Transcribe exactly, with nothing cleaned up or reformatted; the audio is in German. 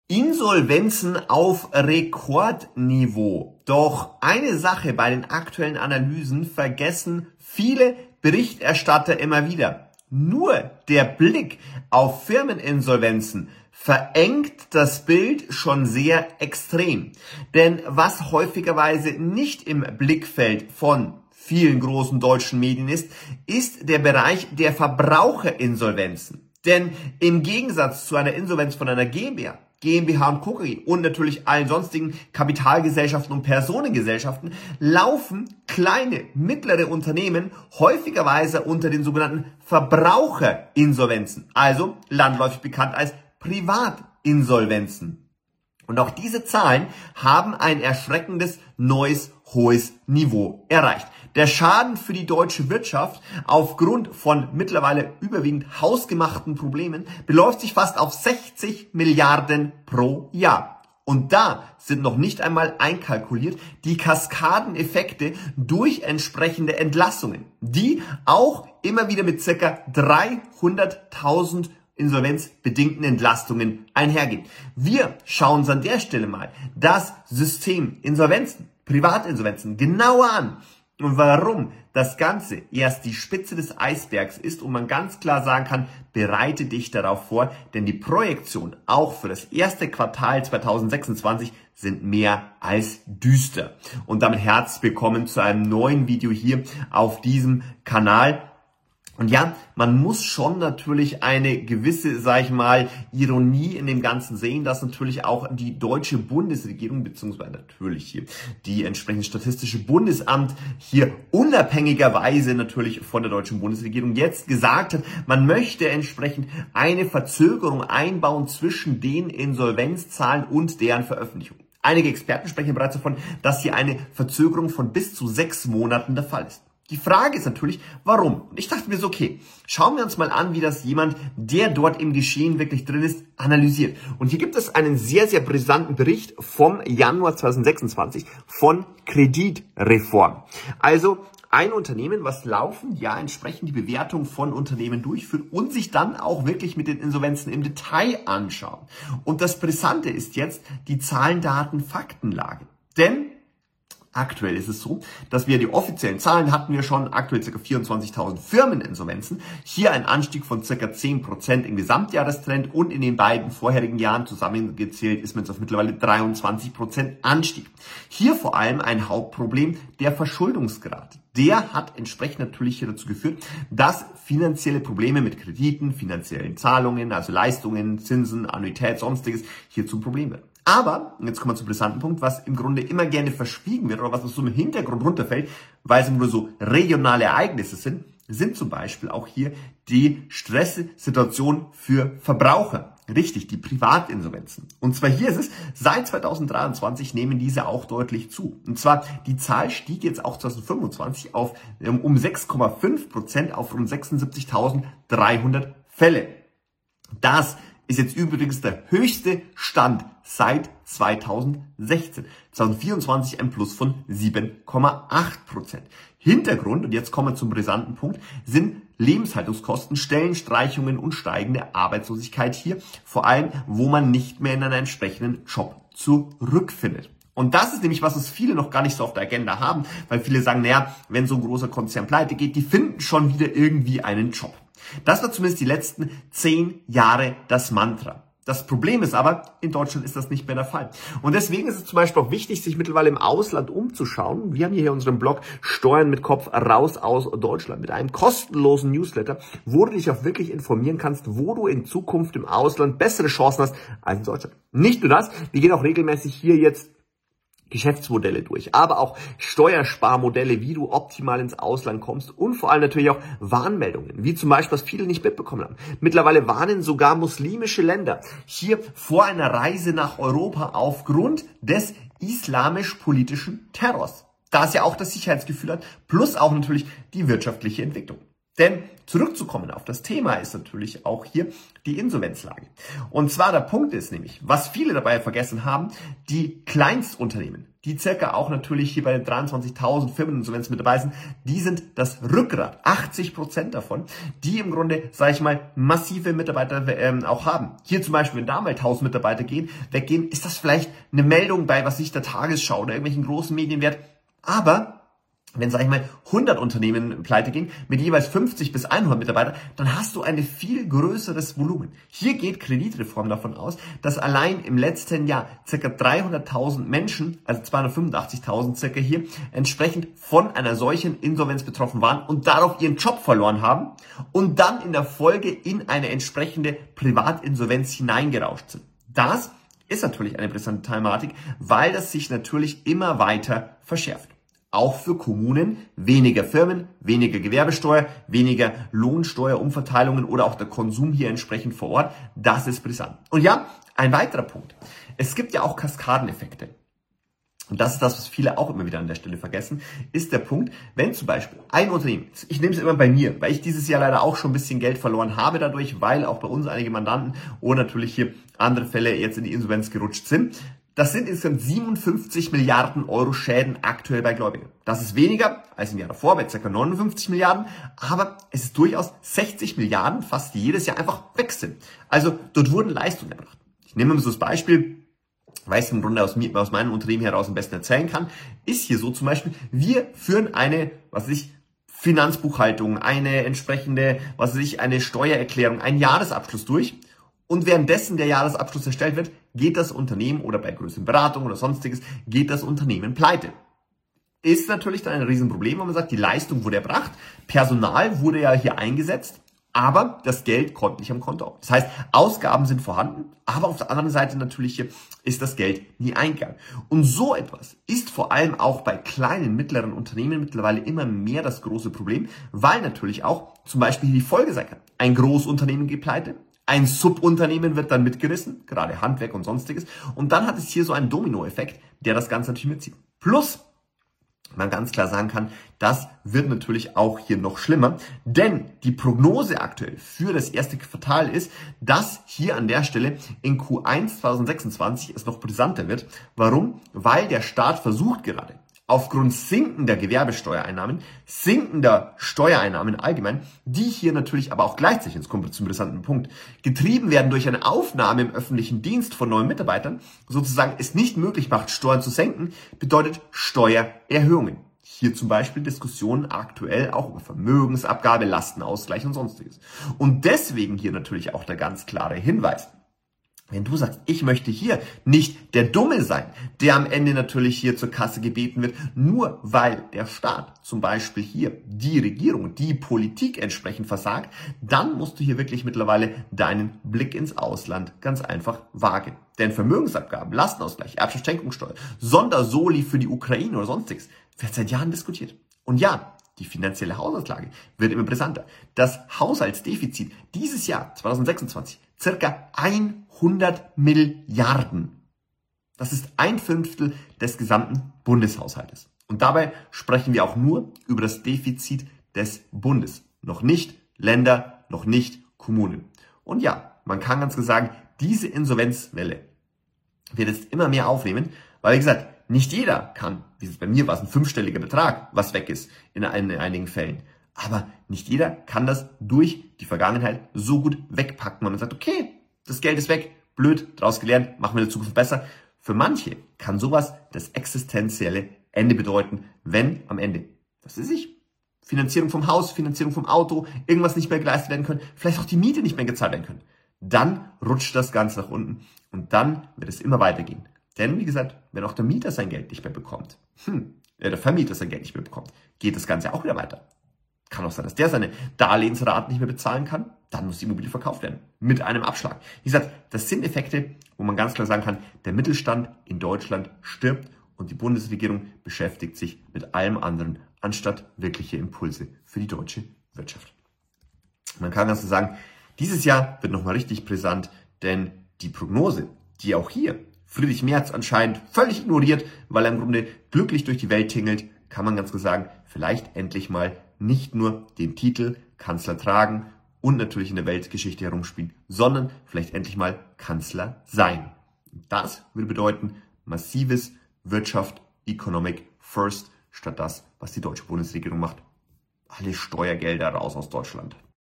Insolvenzen auf Rekordniveau. Doch eine Sache bei den aktuellen Analysen vergessen viele Berichterstatter immer wieder. Nur der Blick auf Firmeninsolvenzen verengt das Bild schon sehr extrem. Denn was häufigerweise nicht im Blickfeld von vielen großen deutschen Medien ist, ist der Bereich der Verbraucherinsolvenzen. Denn im Gegensatz zu einer Insolvenz von einer GmbH, GmbH und Co. KG und natürlich allen sonstigen Kapitalgesellschaften und Personengesellschaften laufen kleine, mittlere Unternehmen häufigerweise unter den sogenannten Verbraucherinsolvenzen, also landläufig bekannt als Privatinsolvenzen. Und auch diese Zahlen haben ein erschreckendes neues hohes Niveau erreicht. Der Schaden für die deutsche Wirtschaft aufgrund von mittlerweile überwiegend hausgemachten Problemen beläuft sich fast auf sechzig Milliarden pro Jahr. Und da sind noch nicht einmal einkalkuliert die Kaskadeneffekte durch entsprechende Entlassungen, die auch immer wieder mit circa dreihunderttausend insolvenzbedingten Entlastungen einhergehen. Wir schauen uns an der Stelle mal das System Insolvenzen, Privatinsolvenzen genauer an. Und warum das Ganze erst die Spitze des Eisbergs ist und man ganz klar sagen kann, bereite dich darauf vor, denn die Projektionen auch für das erste Quartal zweitausendsechsundzwanzig sind mehr als düster. Und damit herzlich willkommen zu einem neuen Video hier auf diesem Kanal. Und ja, man muss schon natürlich eine gewisse, sag ich mal, Ironie in dem Ganzen sehen, dass natürlich auch die deutsche Bundesregierung, beziehungsweise natürlich hier die entsprechende Statistische Bundesamt hier unabhängigerweise natürlich von der deutschen Bundesregierung jetzt gesagt hat, man möchte entsprechend eine Verzögerung einbauen zwischen den Insolvenzzahlen und deren Veröffentlichung. Einige Experten sprechen bereits davon, dass hier eine Verzögerung von bis zu sechs Monaten der Fall ist. Die Frage ist natürlich, warum? Und ich dachte mir so, okay, schauen wir uns mal an, wie das jemand, der dort im Geschehen wirklich drin ist, analysiert. Und hier gibt es einen sehr, sehr brisanten Bericht vom Januar zweitausendsechsundzwanzig von Kreditreform. Also ein Unternehmen, was laufend ja entsprechend die Bewertung von Unternehmen durchführt und sich dann auch wirklich mit den Insolvenzen im Detail anschaut. Und das Brisante ist jetzt die Zahlen, Daten, Faktenlage. Denn aktuell ist es so, dass wir die offiziellen Zahlen hatten wir schon, aktuell ca. vierundzwanzigtausend Firmeninsolvenzen. Hier ein Anstieg von ca. zehn Prozent im Gesamtjahrestrend und in den beiden vorherigen Jahren zusammengezählt ist man jetzt auf mittlerweile dreiundzwanzig Prozent Anstieg. Hier vor allem ein Hauptproblem, der Verschuldungsgrad. Der hat entsprechend natürlich hier dazu geführt, dass finanzielle Probleme mit Krediten, finanziellen Zahlungen, also Leistungen, Zinsen, Annuität, sonstiges hier zum Problem werden. Aber, und jetzt kommen wir zum brisanten Punkt, was im Grunde immer gerne verschwiegen wird oder was so im Hintergrund runterfällt, weil es nur so regionale Ereignisse sind, sind zum Beispiel auch hier die Stresssituation für Verbraucher. Richtig, die Privatinsolvenzen. Und zwar hier ist es, seit zweitausenddreiundzwanzig nehmen diese auch deutlich zu. Und zwar, die Zahl stieg jetzt auch zweitausendfünfundzwanzig auf um sechs Komma fünf Prozent auf rund sechsundsiebzigtausenddreihundert Fälle. Das ist jetzt übrigens der höchste Stand seit zweitausendsechzehn. zweitausendvierundzwanzig ein Plus von sieben Komma acht Prozent. Hintergrund, und jetzt kommen wir zum brisanten Punkt, sind Lebenshaltungskosten, Stellenstreichungen und steigende Arbeitslosigkeit hier. Vor allem, wo man nicht mehr in einen entsprechenden Job zurückfindet. Und das ist nämlich was, was viele noch gar nicht so auf der Agenda haben, weil viele sagen, naja, wenn so ein großer Konzern pleite geht, die finden schon wieder irgendwie einen Job. Das war zumindest die letzten zehn Jahre das Mantra. Das Problem ist aber, in Deutschland ist das nicht mehr der Fall. Und deswegen ist es zum Beispiel auch wichtig, sich mittlerweile im Ausland umzuschauen. Wir haben hier unseren Blog Steuern mit Kopf raus aus Deutschland mit einem kostenlosen Newsletter, wo du dich auch wirklich informieren kannst, wo du in Zukunft im Ausland bessere Chancen hast als in Deutschland. Nicht nur das, wir gehen auch regelmäßig hier jetzt Geschäftsmodelle durch, aber auch Steuersparmodelle, wie du optimal ins Ausland kommst und vor allem natürlich auch Warnmeldungen, wie zum Beispiel, was viele nicht mitbekommen haben. Mittlerweile warnen sogar muslimische Länder hier vor einer Reise nach Europa aufgrund des islamisch-politischen Terrors, da es ja auch das Sicherheitsgefühl hat, plus auch natürlich die wirtschaftliche Entwicklung. Denn zurückzukommen auf das Thema ist natürlich auch hier die Insolvenzlage. Und zwar der Punkt ist nämlich, was viele dabei vergessen haben, die Kleinstunternehmen, die circa auch natürlich hier bei den dreiundzwanzigtausend Firmeninsolvenzen mit dabei sind, die sind das Rückgrat, achtzig Prozent davon, die im Grunde, sage ich mal, massive Mitarbeiter ähm, auch haben. Hier zum Beispiel, wenn da mal tausend Mitarbeiter gehen, weggehen, ist das vielleicht eine Meldung bei, was ich der Tagesschau oder irgendwelchen großen Medien wert, aber wenn, sag ich mal, hundert Unternehmen pleite gehen, mit jeweils fünfzig bis hundert Mitarbeiter, dann hast du ein viel größeres Volumen. Hier geht Kreditreform davon aus, dass allein im letzten Jahr ca. dreihunderttausend Menschen, also zweihundertfünfundachtzigtausend circa hier, entsprechend von einer solchen Insolvenz betroffen waren und darauf ihren Job verloren haben und dann in der Folge in eine entsprechende Privatinsolvenz hineingerauscht sind. Das ist natürlich eine interessante Thematik, weil das sich natürlich immer weiter verschärft. Auch für Kommunen weniger Firmen, weniger Gewerbesteuer, weniger Lohnsteuerumverteilungen oder auch der Konsum hier entsprechend vor Ort. Das ist brisant. Und ja, ein weiterer Punkt. Es gibt ja auch Kaskadeneffekte. Und das ist das, was viele auch immer wieder an der Stelle vergessen, ist der Punkt, wenn zum Beispiel ein Unternehmen, ich nehme es immer bei mir, weil ich dieses Jahr leider auch schon ein bisschen Geld verloren habe dadurch, weil auch bei uns einige Mandanten oder natürlich hier andere Fälle jetzt in die Insolvenz gerutscht sind. Das sind insgesamt siebenundfünfzig Milliarden Euro Schäden aktuell bei Gläubigen. Das ist weniger als im Jahr davor bei ca. neunundfünfzig Milliarden, aber es ist durchaus sechzig Milliarden fast jedes Jahr einfach weg sind. Also dort wurden Leistungen erbracht. Ich nehme mal so das Beispiel, weil ich es im Grunde aus, mir, aus meinem Unternehmen heraus am besten erzählen kann, ist hier so zum Beispiel, wir führen eine, was weiß ich, Finanzbuchhaltung, eine entsprechende, was weiß ich, eine Steuererklärung, einen Jahresabschluss durch. Und währenddessen der Jahresabschluss erstellt wird, geht das Unternehmen oder bei größeren Beratungen oder sonstiges, geht das Unternehmen pleite. Ist natürlich dann ein Riesenproblem, wenn man sagt, die Leistung wurde erbracht, Personal wurde ja hier eingesetzt, aber das Geld kommt nicht am Konto auf. Das heißt, Ausgaben sind vorhanden, aber auf der anderen Seite natürlich hier ist das Geld nie eingegangen. Und so etwas ist vor allem auch bei kleinen, mittleren Unternehmen mittlerweile immer mehr das große Problem, weil natürlich auch zum Beispiel hier die Folge sein kann. Ein Großunternehmen geht pleite, ein Subunternehmen wird dann mitgerissen, gerade Handwerk und sonstiges. Und dann hat es hier so einen Dominoeffekt, der das Ganze natürlich mitzieht. Plus, man ganz klar sagen kann, das wird natürlich auch hier noch schlimmer, denn die Prognose aktuell für das erste Quartal ist, dass hier an der Stelle in Q eins zweitausendsechsundzwanzig es noch brisanter wird. Warum? Weil der Staat versucht gerade, aufgrund sinkender Gewerbesteuereinnahmen, sinkender Steuereinnahmen allgemein, die hier natürlich aber auch gleichzeitig, jetzt kommt zum interessanten Punkt, getrieben werden durch eine Aufnahme im öffentlichen Dienst von neuen Mitarbeitern, sozusagen es nicht möglich macht, Steuern zu senken, bedeutet Steuererhöhungen. Hier zum Beispiel Diskussionen aktuell auch über Vermögensabgabe, Lastenausgleich und sonstiges. Und deswegen hier natürlich auch der ganz klare Hinweis. Wenn du sagst, ich möchte hier nicht der Dumme sein, der am Ende natürlich hier zur Kasse gebeten wird, nur weil der Staat zum Beispiel hier die Regierung, die Politik entsprechend versagt, dann musst du hier wirklich mittlerweile deinen Blick ins Ausland ganz einfach wagen. Denn Vermögensabgaben, Lastenausgleich, Erbschaftsschenkungssteuer, Sondersoli für die Ukraine oder sonstiges wird seit Jahren diskutiert. Und ja, die finanzielle Haushaltslage wird immer brisanter. Das Haushaltsdefizit dieses Jahr zweitausendsechsundzwanzig circa hundert Milliarden. Das ist ein Fünftel des gesamten Bundeshaushaltes. Und dabei sprechen wir auch nur über das Defizit des Bundes. Noch nicht Länder, noch nicht Kommunen. Und ja, man kann ganz klar sagen, diese Insolvenzwelle wird jetzt immer mehr aufnehmen, weil wie gesagt, nicht jeder kann, wie es bei mir war, ein fünfstelliger Betrag, was weg ist in einigen Fällen. Aber nicht jeder kann das durch die Vergangenheit so gut wegpacken, wenn man sagt, okay, das Geld ist weg, blöd, daraus gelernt, machen wir in der Zukunft besser. Für manche kann sowas das existenzielle Ende bedeuten, wenn am Ende, was weiß ich, Finanzierung vom Haus, Finanzierung vom Auto, irgendwas nicht mehr geleistet werden können, vielleicht auch die Miete nicht mehr gezahlt werden können. Dann rutscht das Ganze nach unten und dann wird es immer weitergehen. Denn, wie gesagt, wenn auch der Mieter sein Geld nicht mehr bekommt, hm, der Vermieter sein Geld nicht mehr bekommt, geht das Ganze auch wieder weiter. Kann auch sein, dass der seine Darlehensraten nicht mehr bezahlen kann, dann muss die Immobilie verkauft werden. Mit einem Abschlag. Wie gesagt, das sind Effekte, wo man ganz klar sagen kann, der Mittelstand in Deutschland stirbt und die Bundesregierung beschäftigt sich mit allem anderen, anstatt wirkliche Impulse für die deutsche Wirtschaft. Man kann ganz klar sagen, dieses Jahr wird nochmal richtig brisant, denn die Prognose, die auch hier Friedrich Merz anscheinend völlig ignoriert, weil er im Grunde glücklich durch die Welt tingelt, kann man ganz klar sagen, vielleicht endlich mal nicht nur den Titel Kanzler tragen und natürlich in der Weltgeschichte herumspielen, sondern vielleicht endlich mal Kanzler sein. Das würde bedeuten, massives Wirtschaft, Economic First, statt das, was die deutsche Bundesregierung macht. Alle Steuergelder raus aus Deutschland.